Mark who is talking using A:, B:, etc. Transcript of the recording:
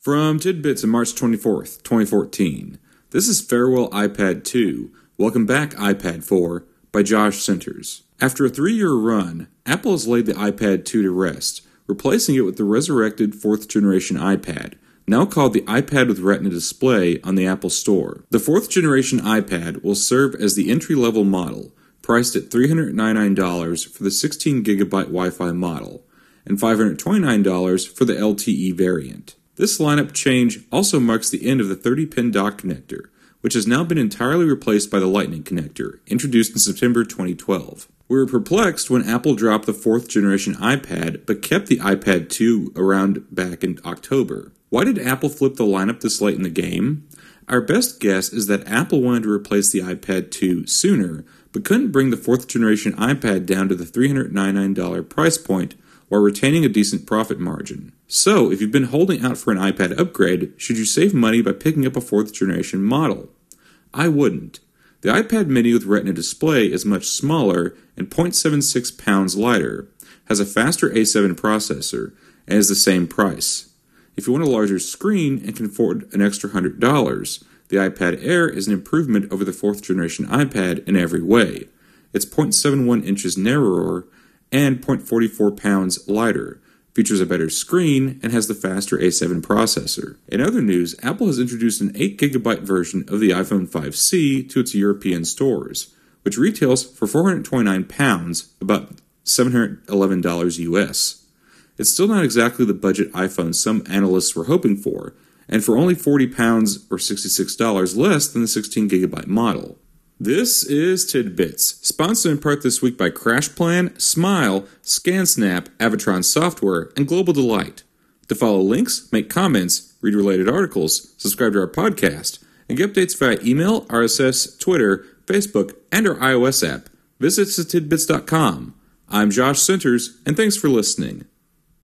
A: From Tidbits on March 24th, 2014, this is Farewell iPad 2, Welcome Back iPad 4 by Josh Centers. After a 3-year run, Apple has laid the iPad 2 to rest, replacing it with the resurrected 4th generation iPad, now called the iPad with Retina display on the Apple Store. The 4th generation iPad will serve as the entry-level model, priced at $399 for the 16GB Wi-Fi model, and $529 for the LTE variant. This lineup change also marks the end of the 30-pin dock connector, which has now been entirely replaced by the Lightning connector, introduced in September 2012. We were perplexed when Apple dropped the 4th generation iPad, but kept the iPad 2 around back in October. Why did Apple flip the lineup this late in the game? Our best guess is that Apple wanted to replace the iPad 2 sooner, but couldn't bring the 4th generation iPad down to the $399 price point while retaining a decent profit margin. So, if you've been holding out for an iPad upgrade, should you save money by picking up a 4th generation model? I wouldn't. The iPad mini with Retina display is much smaller and 0.76 pounds lighter, has a faster A7 processor, and is the same price. If you want a larger screen and can afford an extra $100, the iPad Air is an improvement over the 4th generation iPad in every way. It's 0.71 inches narrower and 0.44 pounds lighter, features a better screen, and has the faster A7 processor. In other news, Apple has introduced an 8GB version of the iPhone 5C to its European stores, which retails for £429, about $711 US. It's still not exactly the budget iPhone some analysts were hoping for, and for only £40 or $66 less than the 16GB model. This is Tidbits, sponsored in part this week by CrashPlan, Smile, ScanSnap, Avatron Software, and Global Delight. To follow links, make comments, read related articles, subscribe to our podcast, and get updates via email, RSS, Twitter, Facebook, and our iOS app, visit tidbits.com. I'm Josh Centers, and thanks for listening.